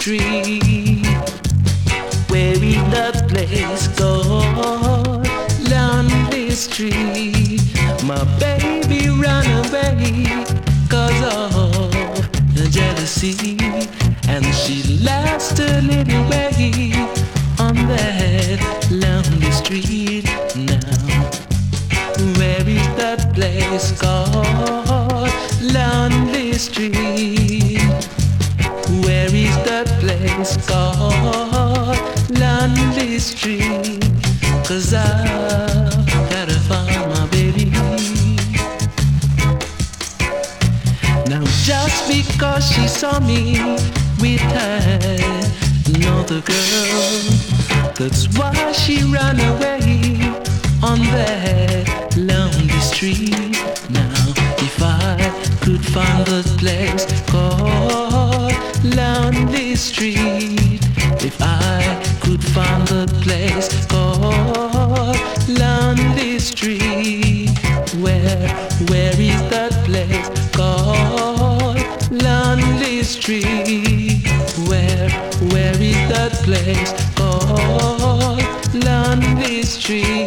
Street. Where is that place called Lonely Street? My baby ran away 'cause of jealousy, and she lost a little way on that lonely street now. Where is that place called Lonely Street? Where is that place called Lonely Street? 'Cause I've gotta find my baby. Now just because she saw me with her another girl, that's why she ran away on that lonely street. Now if I could find the place called Lonely Street, if I could find the place called Lonely Street, where is that place called Lonely Street? Where is that place called Lonely Street?